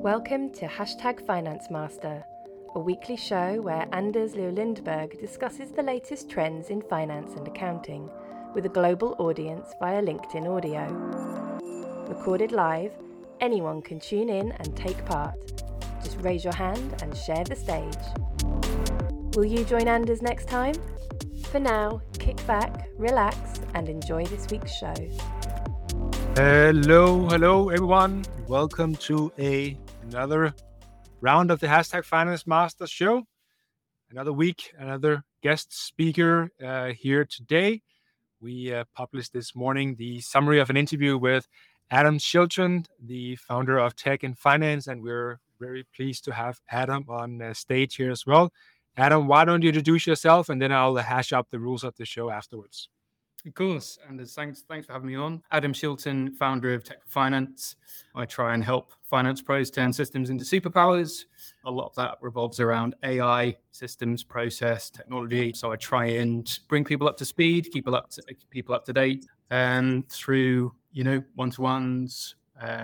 Welcome to Finance Master, a weekly show where Anders Leo Lindberg discusses the latest trends in finance and accounting with a global audience via LinkedIn audio. Recorded live, anyone can tune in and take part. Just raise your hand and share the stage. Will you join Anders next time? For now, kick back, relax, and enjoy this week's show. Hello, everyone. Welcome to another round of the Finance Master show. Another week, another guest speaker here today. We published this morning the summary of an interview with Adam Chilton, the founder of Tech and Finance, and we're very pleased to have Adam on stage here as well. Adam, why don't you introduce yourself, and then I'll hash up the rules of the show afterwards. Of course, and thanks for having me on. Adam Chilton, founder of Tech for Finance. I try and help finance pros turn systems into superpowers. A lot of that revolves around AI, systems, process, technology. So I try and bring people up to speed, keep people up to date, through one-to-ones,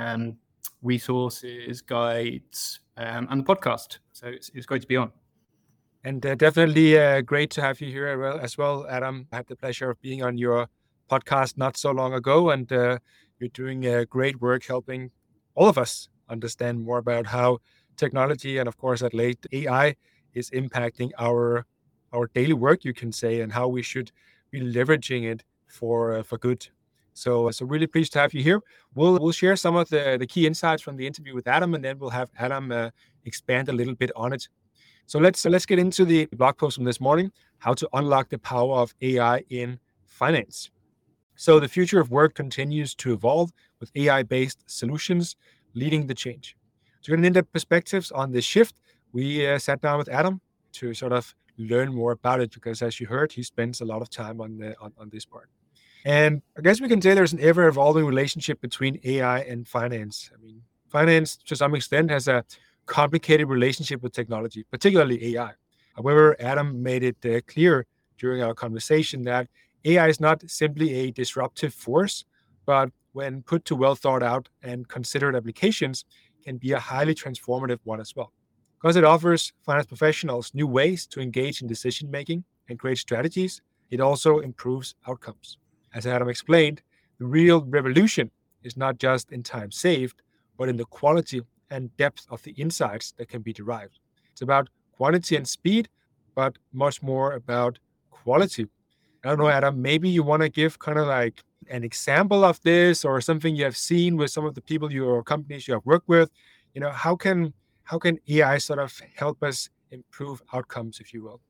resources, guides, and the podcast. So it's great to be on. And definitely great to have you here as well, Adam. I had the pleasure of being on your podcast not so long ago, and you're doing great work helping all of us understand more about how technology and, of course, at late AI is impacting our daily work, you can say, and how we should be leveraging it for good. So really pleased to have you here. We'll share some of the key insights from the interview with Adam, and then we'll have Adam expand a little bit on it. So let's get into the blog post from this morning, how to unlock the power of AI in finance. So the future of work continues to evolve with AI-based solutions leading the change. To get an in-depth perspectives on this shift, we sat down with Adam to sort of learn more about it, because as you heard, he spends a lot of time on this part. And I guess we can say there's an ever-evolving relationship between AI and finance. I mean, finance, to some extent, has a complicated relationship with technology, particularly AI. However, Adam made it clear during our conversation that AI is not simply a disruptive force, but when put to well thought out and considered applications, can be a highly transformative one as well. Because it offers finance professionals new ways to engage in decision making and create strategies, it also improves outcomes. As Adam explained, the real revolution is not just in time saved, but in the quality and depth of the insights that can be derived. It's about quantity and speed, but much more about quality. I don't know, Adam, maybe you want to give kind of like an example of this, or something you have seen with some of the people or companies you have worked with. How can AI sort of help us improve outcomes, if you will?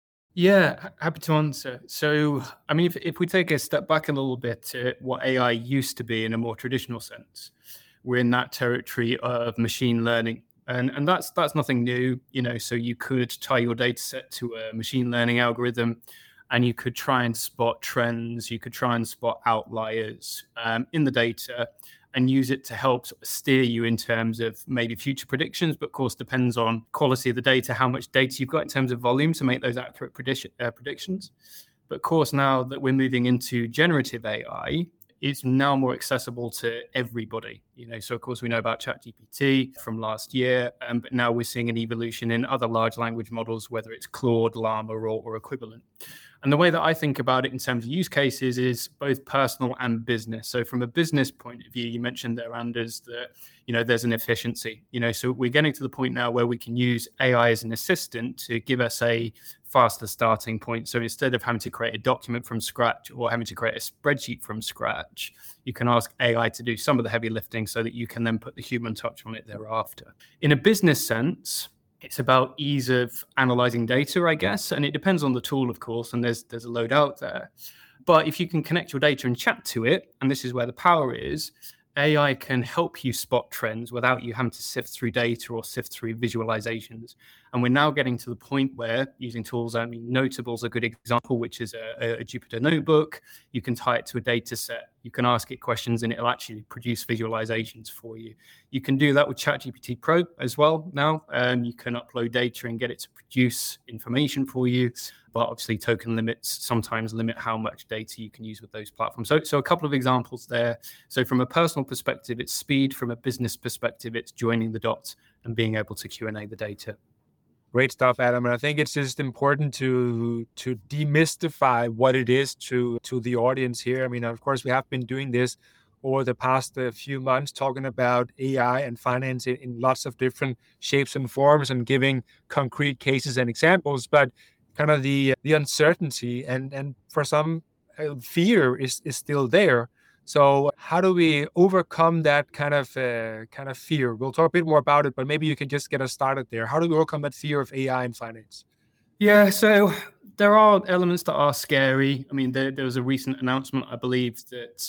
Yeah, happy to answer. So, I mean, if we take a step back a little bit to what AI used to be in a more traditional sense, we're in that territory of machine learning. And that's nothing new, so you could tie your data set to a machine learning algorithm, and you could try and spot trends, you could try and spot outliers in the data and use it to help sort of steer you in terms of maybe future predictions, but of course depends on quality of the data, how much data you've got in terms of volume to make those accurate predictions. But of course, now that we're moving into generative AI, it's now more accessible to everybody. So of course we know about ChatGPT from last year, but now we're seeing an evolution in other large language models, whether it's Claude, Llama, or equivalent. And the way that I think about it in terms of use cases is both personal and business. So from a business point of view, you mentioned there, Anders, that there's an efficiency. So we're getting to the point now where we can use AI as an assistant to give us a faster starting point. So instead of having to create a document from scratch or having to create a spreadsheet from scratch, you can ask AI to do some of the heavy lifting so that you can then put the human touch on it thereafter. In a business sense, it's about ease of analyzing data, I guess, and it depends on the tool, of course, and there's a load out there. But if you can connect your data and chat to it, and this is where the power is, AI can help you spot trends without you having to sift through data or sift through visualizations. And we're now getting to the point where using tools, I mean, Notable's a good example, which is a Jupyter notebook. You can tie it to a data set. You can ask it questions and it'll actually produce visualizations for you. You can do that with ChatGPT Pro as well now. You can upload data and get it to produce information for you. but obviously token limits sometimes limit how much data you can use with those platforms. So a couple of examples there. So from a personal perspective, it's speed. From a business perspective, it's joining the dots and being able to Q&A the data. Great stuff, Adam. And I think it's just important to demystify what it is to the audience here. I mean, of course, we have been doing this over the past few months, talking about AI and finance in lots of different shapes and forms and giving concrete cases and examples. But kind of the uncertainty and for some fear is still there. So how do we overcome that kind of fear? We'll talk a bit more about it, but maybe you can just get us started there. How do we overcome that fear of AI in finance? Yeah, so there are elements that are scary. I mean, there was a recent announcement, I believe, that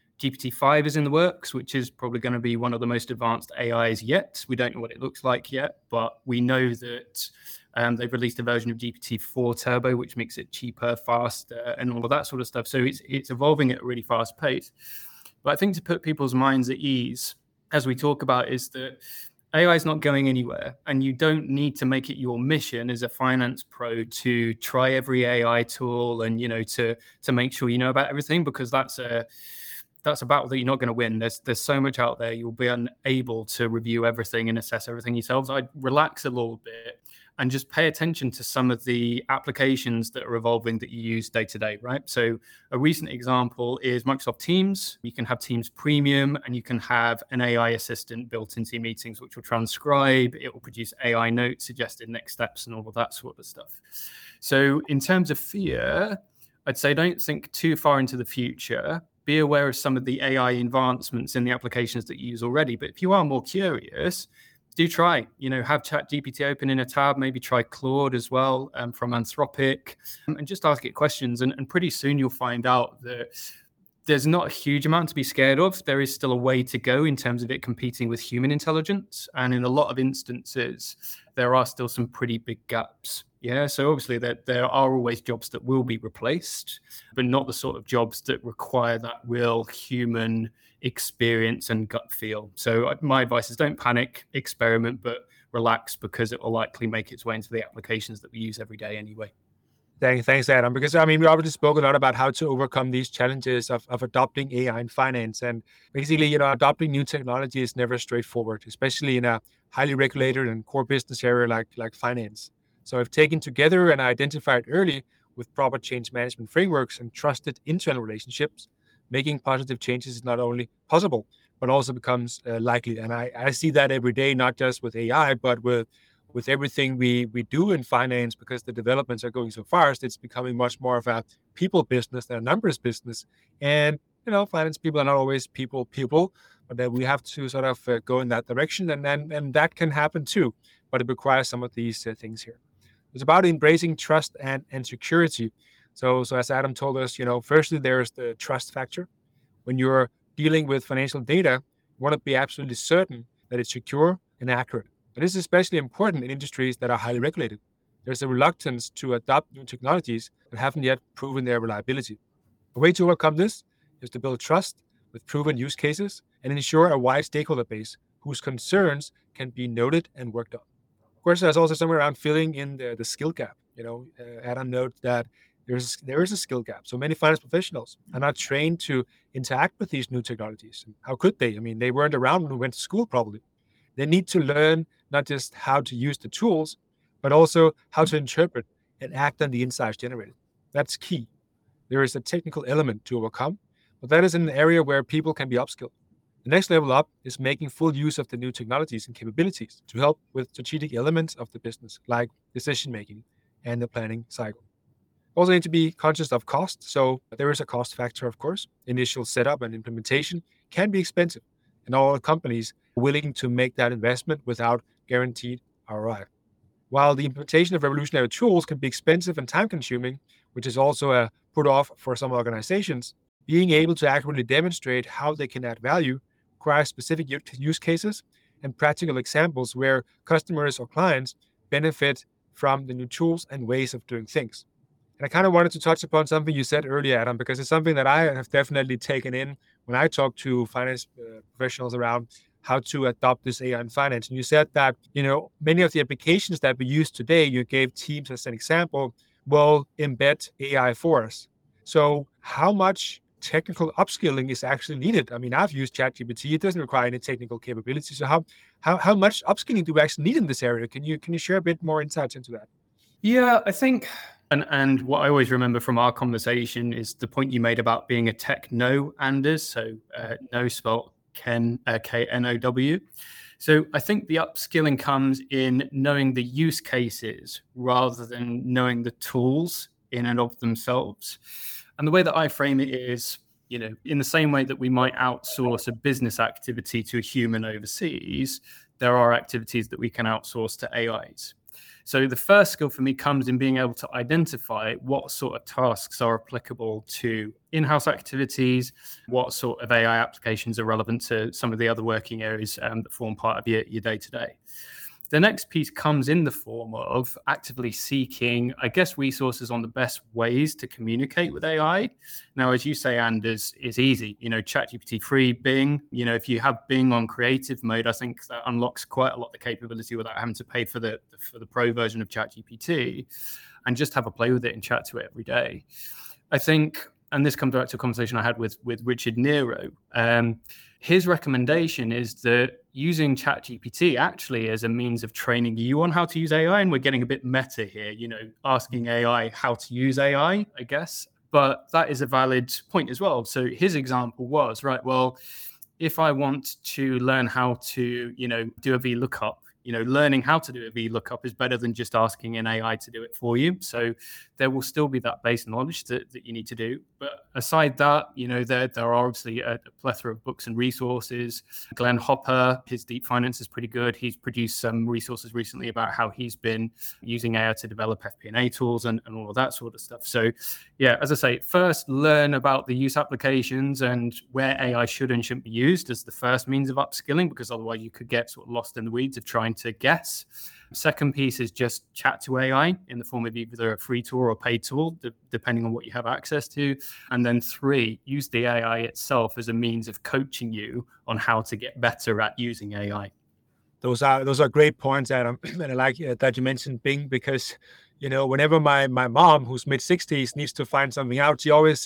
GPT-5 is in the works, which is probably going to be one of the most advanced AIs yet. We don't know what it looks like yet, but we know that they've released a version of GPT-4 Turbo, which makes it cheaper, faster, and all of that sort of stuff. So it's evolving at a really fast pace. But I think to put people's minds at ease, as we talk about, is that AI is not going anywhere, and you don't need to make it your mission as a finance pro to try every AI tool and to make sure you know about everything, because that's a battle that you're not going to win. There's so much out there. You'll be unable to review everything and assess everything yourselves. I'd relax a little bit and just pay attention to some of the applications that are evolving that you use day to day, right? So a recent example is Microsoft Teams. You can have Teams Premium, and you can have an AI assistant built into your meetings, which will transcribe. It will produce AI notes, suggested next steps, and all of that sort of stuff. So in terms of fear, I'd say don't think too far into the future. Be aware of some of the AI advancements in the applications that you use already. But if you are more curious, do try, have ChatGPT open in a tab, maybe try Claude as well from Anthropic, and just ask it questions. And pretty soon you'll find out that there's not a huge amount to be scared of. There is still a way to go in terms of it competing with human intelligence. And in a lot of instances, there are still some pretty big gaps. Yeah, so obviously there are always jobs that will be replaced, but not the sort of jobs that require that real human experience and gut feel. So my advice is don't panic, experiment, but relax, because it will likely make its way into the applications that we use every day anyway. Thanks, Adam. Because we already spoke a lot about how to overcome these challenges of adopting AI in finance. And basically, adopting new technology is never straightforward, especially in a highly regulated and core business area like finance. So if taken together and identified early with proper change management frameworks and trusted internal relationships, making positive changes is not only possible, but also becomes likely. And I see that every day, not just with AI, but with everything we do in finance, because the developments are going so fast. It's becoming much more of a people business than a numbers business. And, finance people are not always people, but that we have to sort of go in that direction. And that can happen too, but it requires some of these things here. It's about embracing trust and security. So as Adam told us, firstly, there's the trust factor. When you're dealing with financial data, you want to be absolutely certain that it's secure and accurate. And this is especially important in industries that are highly regulated. There's a reluctance to adopt new technologies that haven't yet proven their reliability. A way to overcome this is to build trust with proven use cases and ensure a wide stakeholder base whose concerns can be noted and worked on. Of course, there's also somewhere around filling in the skill gap. Adam noted that there is a skill gap. So many finance professionals are not trained to interact with these new technologies. How could they? They weren't around when we went to school, probably. They need to learn not just how to use the tools, but also how to interpret and act on the insights generated. That's key. There is a technical element to overcome, but that is an area where people can be upskilled. The next level up is making full use of the new technologies and capabilities to help with strategic elements of the business, like decision-making and the planning cycle. Also need to be conscious of cost. So there is a cost factor, of course. Initial setup and implementation can be expensive, and all companies are willing to make that investment without guaranteed ROI. While the implementation of revolutionary tools can be expensive and time-consuming, which is also a put-off for some organizations, being able to accurately demonstrate how they can add value requires specific use cases and practical examples where customers or clients benefit from the new tools and ways of doing things. And I kind of wanted to touch upon something you said earlier, Adam, because it's something that I have definitely taken in when I talk to finance professionals around how to adopt this AI in finance. And you said that, many of the applications that we use today, you gave Teams as an example, will embed AI for us. So how much technical upskilling is actually needed? I mean, I've used ChatGPT. It doesn't require any technical capability. So how much upskilling do we actually need in this area? Can you share a bit more insights into that? Yeah, I think, and what I always remember from our conversation is the point you made about being a techno, Anders. So no spelled K-N-O-W. So I think the upskilling comes in knowing the use cases rather than knowing the tools in and of themselves. And the way that I frame it is, in the same way that we might outsource a business activity to a human overseas, there are activities that we can outsource to AIs. So the first skill for me comes in being able to identify what sort of tasks are applicable to in-house activities, what sort of AI applications are relevant to some of the other working areas that form part of your day-to-day. The next piece comes in the form of actively seeking, I guess, resources on the best ways to communicate with AI. Now, as you say, Anders, it's easy. ChatGPT free, Bing. If you have Bing on creative mode, I think that unlocks quite a lot of the capability without having to pay for the pro version of ChatGPT, and just have a play with it and chat to it every day. I think, and this comes back to a conversation I had with Richard Nero. His recommendation is that using ChatGPT actually as a means of training you on how to use AI, and we're getting a bit meta here, asking AI how to use AI, I guess, but that is a valid point as well. So his example was, right, well, if I want to learn how to, do a VLOOKUP, learning how to do a VLOOKUP is better than just asking an AI to do it for you. So there will still be that base knowledge that you need to do. But aside that, there are obviously a plethora of books and resources. Glenn Hopper, his Deep Finance is pretty good. He's produced some resources recently about how he's been using AI to develop FP&A tools and all of that sort of stuff. So yeah, as I say, first learn about the use applications and where AI should and shouldn't be used as the first means of upskilling, because otherwise you could get sort of lost in the weeds of trying to guess. Second piece is just chat to AI in the form of either a free tool or a paid tool, depending on what you have access to. And then 3, use the AI itself as a means of coaching you on how to get better at using AI. Those are great points, Adam. And I like that you mentioned Bing, because whenever my mom, who's mid-60s, needs to find something out, she always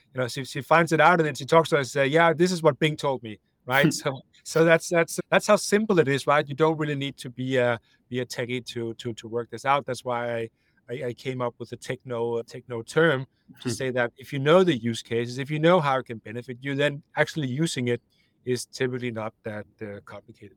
she finds it out and then she talks to us and say, yeah, this is what Bing told me, right? So that's how simple it is, right? You don't really need to be a techie to work this out. That's why I came up with the techno term to say that if you know the use cases, if you know how it can benefit you, then actually using it is typically not that complicated.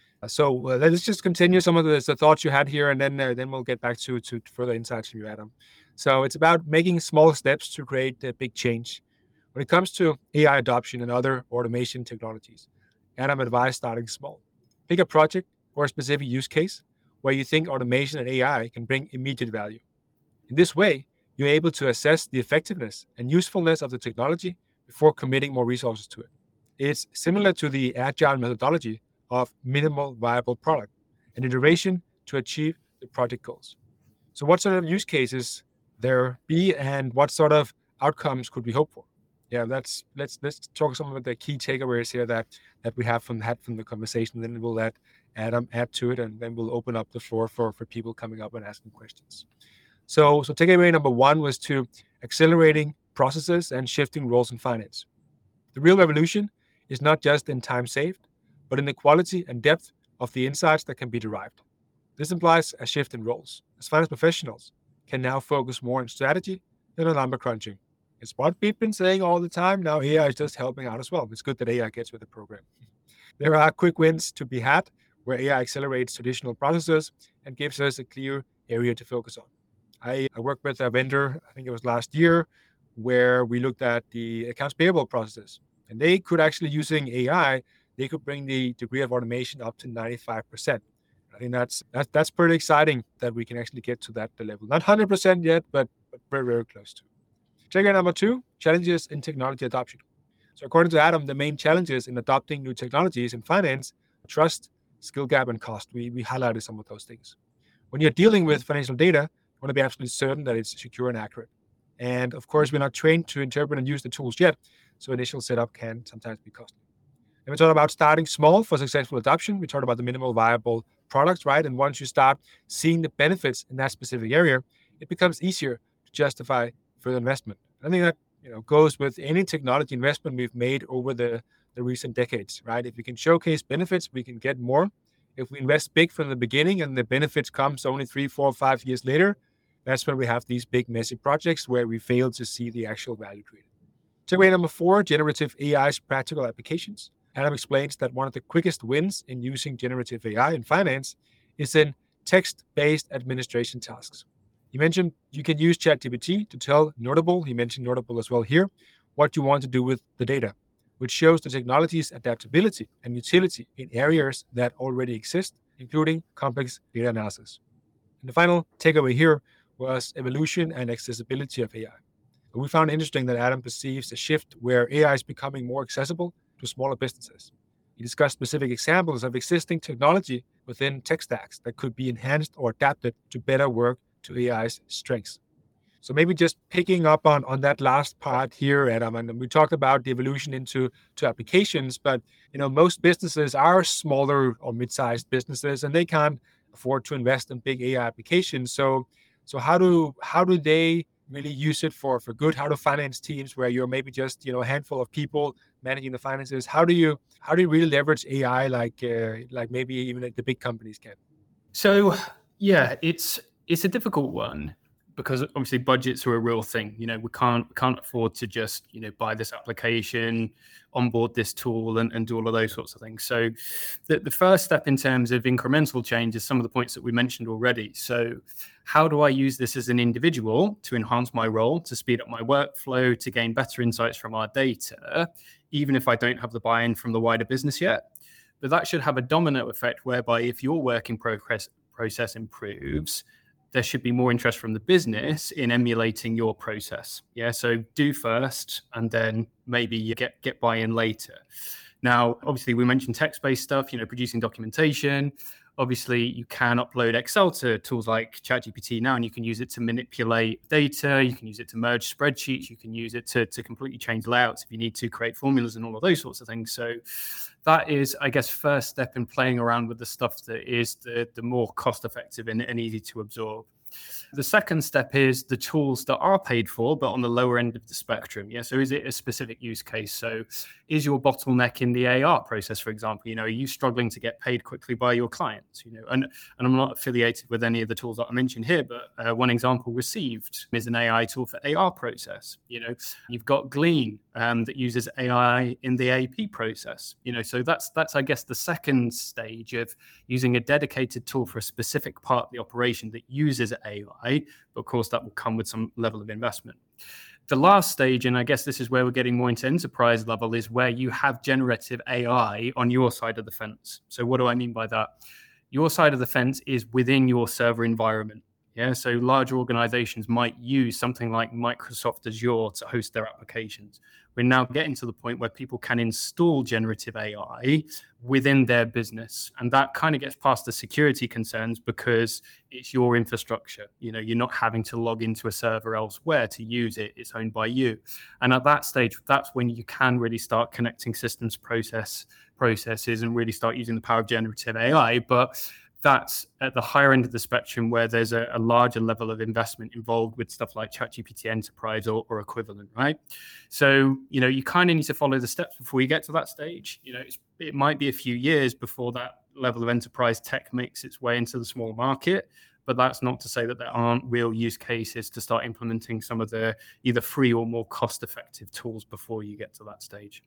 So let's just continue some of the thoughts you had here, and then we'll get back to further insights from you, Adam. So it's about making small steps to create a big change. When it comes to AI adoption and other automation technologies, Adam advised starting small. Pick a project or a specific use case where you think automation and AI can bring immediate value. In this way, you're able to assess the effectiveness and usefulness of the technology before committing more resources to it. It's similar to the agile methodology of minimal viable product, an iteration to achieve the project goals. So what sort of use cases there be, and what sort of outcomes could we hope for? Yeah, let's talk some of the key takeaways here that we have from the conversation. Then we'll let Adam add to it, and then we'll open up the floor for people coming up and asking questions. So takeaway number 1 was to accelerating processes and shifting roles in finance. The real revolution is not just in time saved, but in the quality and depth of the insights that can be derived. This implies a shift in roles, as finance professionals can now focus more on strategy than on number crunching. It's what we've been saying all the time. Now AI is just helping out as well. It's good that AI gets with the program. There are quick wins to be had where AI accelerates traditional processes and gives us a clear area to focus on. I worked with a vendor, I think it was last year, where we looked at the accounts payable processes, and they could actually, using AI, they could bring the degree of automation up to 95%. I think that's pretty exciting that we can actually get to that level. Not 100% yet, but very, very close to. Takeaway number 2, challenges in technology adoption. So according to Adam, the main challenges in adopting new technologies in finance: trust, skill gap, and cost. We highlighted some of those things. When you're dealing with financial data, you want to be absolutely certain that it's secure and accurate. And of course, we're not trained to interpret and use the tools yet, so initial setup can sometimes be costly. And we talked about starting small for successful adoption. We talked about the minimal viable products, right? And once you start seeing the benefits in that specific area, it becomes easier to justify further investment. I think that goes with any technology investment we've made over the recent decades, right? If we can showcase benefits, we can get more. If we invest big from the beginning and the benefits comes only 3, 4, 5 years later, that's when we have these big, messy projects where we fail to see the actual value created. Takeaway number 4, generative AI's practical applications. Adam explains that one of the quickest wins in using generative AI in finance is in text-based administration tasks. He mentioned you can use ChatGPT to tell Notable, he mentioned Notable as well here, what you want to do with the data, which shows the technology's adaptability and utility in areas that already exist, including complex data analysis. And the final takeaway here was evolution and accessibility of AI. We found interesting that Adam perceives a shift where AI is becoming more accessible to smaller businesses. He discussed specific examples of existing technology within tech stacks that could be enhanced or adapted to better work to AI's strengths. So maybe just picking up on that last part here, Adam, and we talked about the evolution into applications, but most businesses are smaller or mid-sized businesses, and they can't afford to invest in big AI applications. So how do they really use it for good? How do finance teams, where you're maybe just a handful of people managing the finances, how do you really leverage AI like maybe even like the big companies can? So yeah, it's a difficult one, because obviously budgets are a real thing. We can't afford to just buy this application, onboard this tool, and do all of those sorts of things. So the first step in terms of incremental change is some of the points that we mentioned already. So how do I use this as an individual to enhance my role, to speed up my workflow, to gain better insights from our data, even if I don't have the buy-in from the wider business yet? But that should have a domino effect whereby if your working process improves, there should be more interest from the business in emulating your process. Yeah, so do first, and then maybe you get buy-in later. Now, obviously, we mentioned text-based stuff, producing documentation. Obviously, you can upload Excel to tools like ChatGPT now, and you can use it to manipulate data. You can use it to merge spreadsheets. You can use it to completely change layouts if you need to create formulas and all of those sorts of things. So that is, I guess, first step in playing around with the stuff that is the more cost-effective and easy to absorb. The second step is the tools that are paid for, but on the lower end of the spectrum. Yeah. So is it a specific use case? So is your bottleneck in the AR process, for example? Are you struggling to get paid quickly by your clients? And I'm not affiliated with any of the tools that I mentioned here, but one example received is an AI tool for AR process. You've got Glean that uses AI in the AP process. So that's I guess the second stage of using a dedicated tool for a specific part of the operation that uses AI, but of course that will come with some level of investment. The last stage, and I guess this is where we're getting more into enterprise level, is where you have generative AI on your side of the fence. So what do I mean by that? Your side of the fence is within your server environment. Yeah, so large organizations might use something like Microsoft Azure to host their applications. We're now getting to the point where people can install generative AI within their business. And that kind of gets past the security concerns because it's your infrastructure. You're not having to log into a server elsewhere to use it. It's owned by you. And at that stage, that's when you can really start connecting systems processes and really start using the power of generative AI. But that's at the higher end of the spectrum where there's a larger level of investment involved with stuff like ChatGPT Enterprise or equivalent, right? So, you kind of need to follow the steps before you get to that stage. It might be a few years before that level of enterprise tech makes its way into the small market, but that's not to say that there aren't real use cases to start implementing some of the either free or more cost-effective tools before you get to that stage.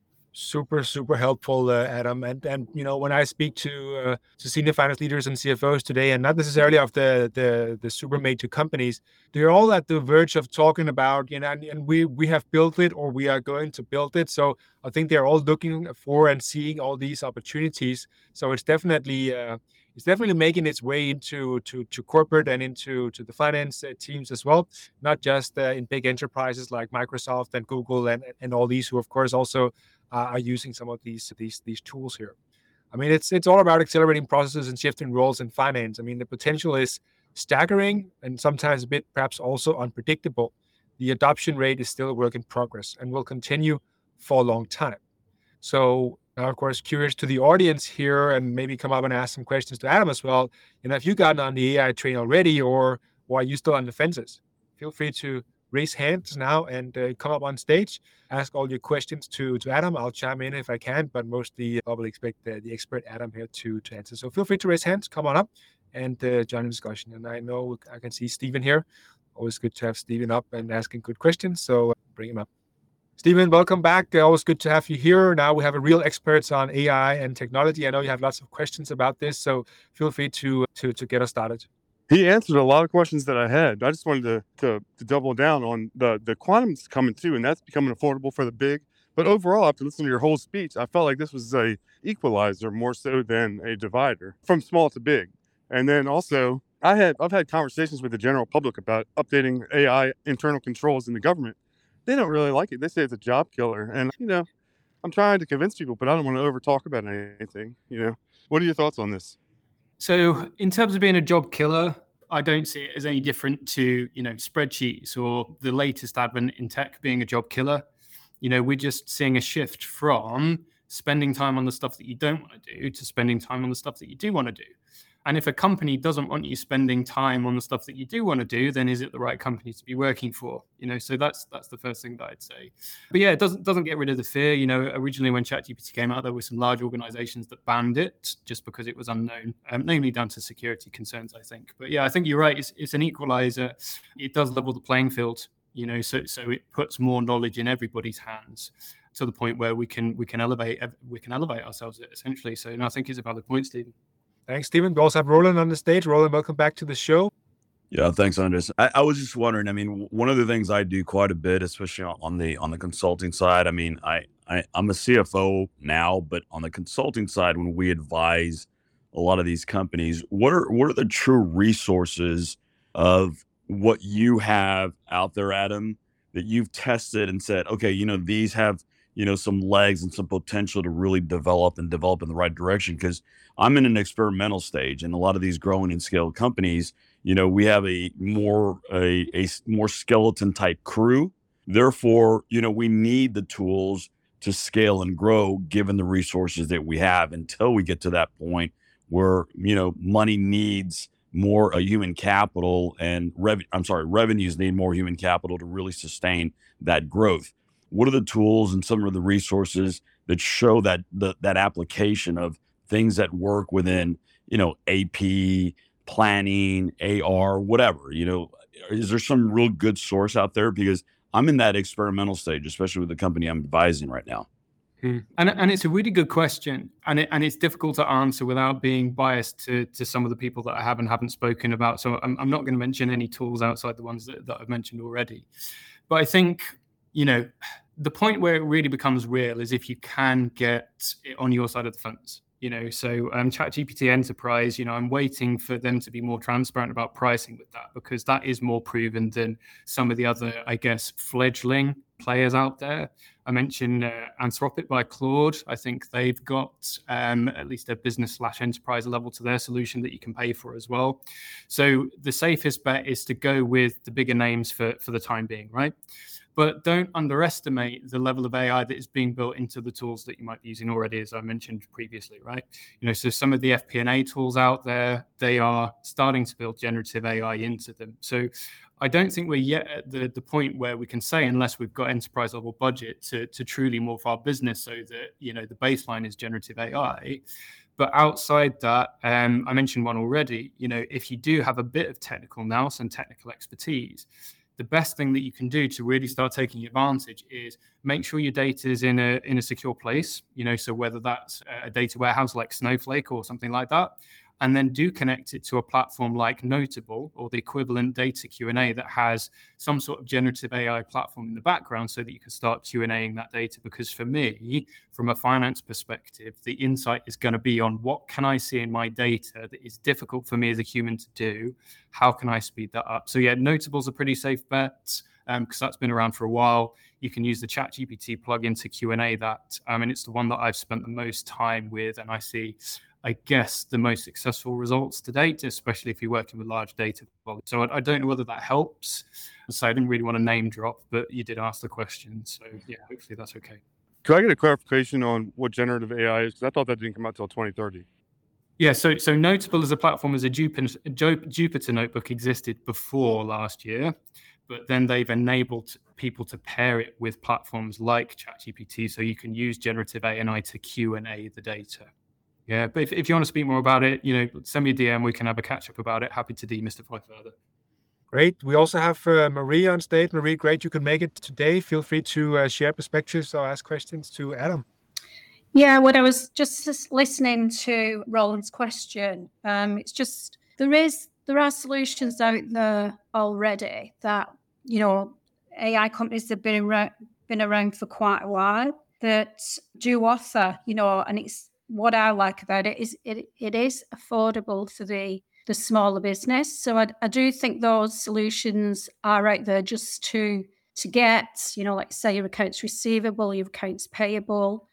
Super, super helpful, Adam. And when I speak to senior finance leaders and CFOs today, and not necessarily of the super major companies, they're all at the verge of talking about, and we have built it or we are going to build it. So I think they're all looking for and seeing all these opportunities. So it's definitely making its way into corporate and into the finance teams as well, not just in big enterprises like Microsoft and Google and all these who, of course, also are using some of these tools here. I mean, it's all about accelerating processes and shifting roles in finance. I mean, the potential is staggering and sometimes a bit perhaps also unpredictable. The adoption rate is still a work in progress and will continue for a long time. So now, of course, curious to the audience here and maybe come up and ask some questions to Adam as well. Have you gotten on the AI train already, or or are you still on the fences? Feel free to raise hands now and come up on stage, ask all your questions to Adam. I'll chime in if I can, but mostly probably expect the expert Adam here to answer. So feel free to raise hands, come on up and join the discussion. And I know I can see Stephen here. Always good to have Stephen up and asking good questions. So bring him up. Stephen, welcome back. Always good to have you here. Now we have a real expert on AI and technology. I know you have lots of questions about this, so feel free to get us started. He answered a lot of questions that I had. I just wanted to double down on the quantum's coming too, and that's becoming affordable for the big. But overall, after listening to your whole speech, I felt like this was a equalizer more so than a divider from small to big. And then also, I've had conversations with the general public about updating AI internal controls in the government. They don't really like it. They say it's a job killer. And, I'm trying to convince people, but I don't want to over talk about anything. What are your thoughts on this? So in terms of being a job killer, I don't see it as any different to, spreadsheets or the latest advent in tech being a job killer. We're just seeing a shift from spending time on the stuff that you don't want to do to spending time on the stuff that you do want to do. And if a company doesn't want you spending time on the stuff that you do want to do, then is it the right company to be working for? So that's the first thing that I'd say. But yeah, it doesn't get rid of the fear. Originally when ChatGPT came out, there were some large organizations that banned it just because it was unknown, namely down to security concerns, I think. But yeah, I think you're right. It's an equalizer. It does level the playing field, so it puts more knowledge in everybody's hands to the point where we can elevate ourselves essentially. So I think it's a valid point, Stephen. Thanks, Stephen. We also have Roland on the stage. Roland, welcome back to the show. Yeah, thanks, Anders. I was just wondering, one of the things I do quite a bit, especially on the consulting side, I'm a CFO now, but on the consulting side, when we advise a lot of these companies, what are the true resources of what you have out there, Adam, that you've tested and said, okay, these have some legs and some potential to really develop in the right direction? Because I'm in an experimental stage, and a lot of these growing and scaled companies, we have a more skeleton type crew. Therefore, we need the tools to scale and grow given the resources that we have until we get to that point where, money needs more human capital and revenues need more human capital to really sustain that growth. What are the tools and some of the resources that show that that application of things that work within, AP, planning, AR, whatever, is there some real good source out there? Because I'm in that experimental stage, especially with the company I'm advising right now. And it's a really good question, and it's difficult to answer without being biased to some of the people that I haven't spoken about. So I'm not going to mention any tools outside the ones that I've mentioned already. But I think, the point where it really becomes real is if you can get it on your side of the fence. So ChatGPT Enterprise, I'm waiting for them to be more transparent about pricing with that, because that is more proven than some of the other, I guess, fledgling players out there. I mentioned Anthropic by Claude. I think they've got at least a business/enterprise level to their solution that you can pay for as well. So the safest bet is to go with the bigger names for the time being, right? But don't underestimate the level of AI that is being built into the tools that you might be using already, as I mentioned previously, right? So some of the FP&A tools out there, they are starting to build generative AI into them. So I don't think we're yet at the point where we can say, unless we've got enterprise level budget to truly morph our business so that, the baseline is generative AI. But outside that, I mentioned one already, if you do have a bit of technical nous and technical expertise, the best thing that you can do to really start taking advantage is make sure your data is in a secure place, so whether that's a data warehouse like Snowflake or something like that, and then do connect it to a platform like Notable or the equivalent data Q&A that has some sort of generative AI platform in the background so that you can start Q&Aing that data. Because for me, from a finance perspective, the insight is going to be on what can I see in my data that is difficult for me as a human to do? How can I speed that up? So yeah, Notable's a pretty safe bet because that's been around for a while. You can use the ChatGPT plugin to Q&A that. And it's the one that I've spent the most time with, and I see, I guess, the most successful results to date, especially if you're working with large data volumes. So I don't know whether that helps. So I didn't really want to name drop, but you did ask the question. So yeah, hopefully that's okay. Could I get a clarification on what generative AI is? Because I thought that didn't come out till 2030. Yeah, so Notable as a platform as a Jupyter notebook existed before last year, but then they've enabled people to pair it with platforms like ChatGPT, so you can use generative AI to Q&A the data. Yeah, but if you want to speak more about it, send me a DM. We can have a catch up about it. Happy to demystify further. Great. We also have Marie on stage. Marie, great you could make it today. Feel free to share perspectives or ask questions to Adam. Yeah, what I was just listening to Roland's question, it's just there are solutions out there already that AI companies have been around for quite a while that do offer, and it's what I like about it is it is affordable for the smaller business. So I do think those solutions are out there just to get, like say your accounts receivable, your accounts payable.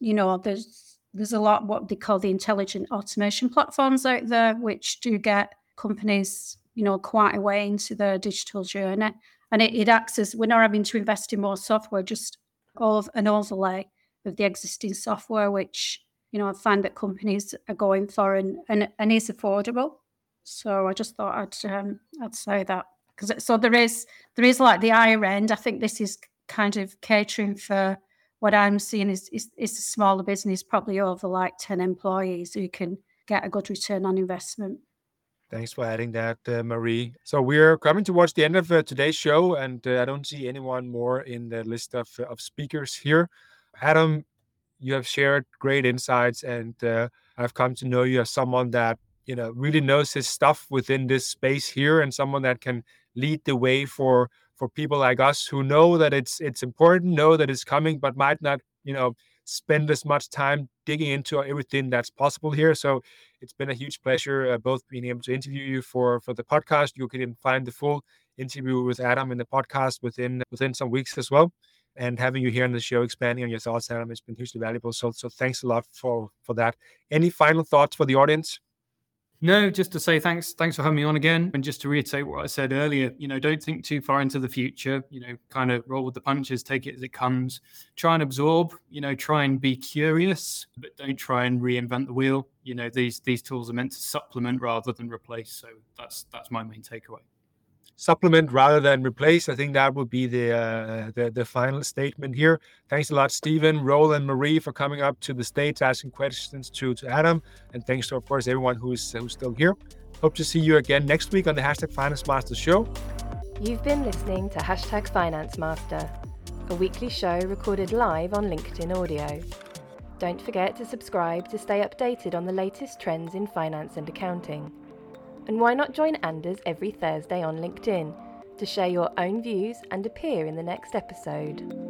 There's a lot what they call the intelligent automation platforms out there, which do get companies, quite a way into their digital journey. And it acts as we're not having to invest in more software, just of an overlay of the existing software, which, I find that companies are going for and is affordable. So I just thought I'd say that. So there is like the higher end. I think this is kind of catering for what I'm seeing is a smaller business, probably over like 10 employees who can get a good return on investment. Thanks for adding that, Marie. So we're coming towards the end of today's show, and I don't see anyone more in the list of speakers here. Adam, you have shared great insights, and I've come to know you as someone that really knows his stuff within this space here, and someone that can lead the way for people like us who know that it's important, know that it's coming, but might not, spend as much time digging into everything that's possible here. So it's been a huge pleasure both being able to interview you for the podcast. You can find the full interview with Adam in the podcast within some weeks as well. And having you here on the show, expanding on your thoughts, Adam, it's been hugely valuable. So thanks a lot for that. Any final thoughts for the audience? No, just to say thanks for having me on again. And just to reiterate what I said earlier, don't think too far into the future, kind of roll with the punches, take it as it comes, try and absorb, try and be curious, but don't try and reinvent the wheel. These tools are meant to supplement rather than replace. So that's my main takeaway. Supplement rather than replace. I think that would be the final statement here. Thanks a lot, Stephen, Roland, Marie, for coming up to the stage, asking questions to Adam. And thanks to, of course, everyone who's still here. Hope to see you again next week on the Finance Master Show. You've been listening to Finance Master, a weekly show recorded live on LinkedIn Audio. Don't forget to subscribe to stay updated on the latest trends in finance and accounting. And why not join Anders every Thursday on LinkedIn to share your own views and appear in the next episode?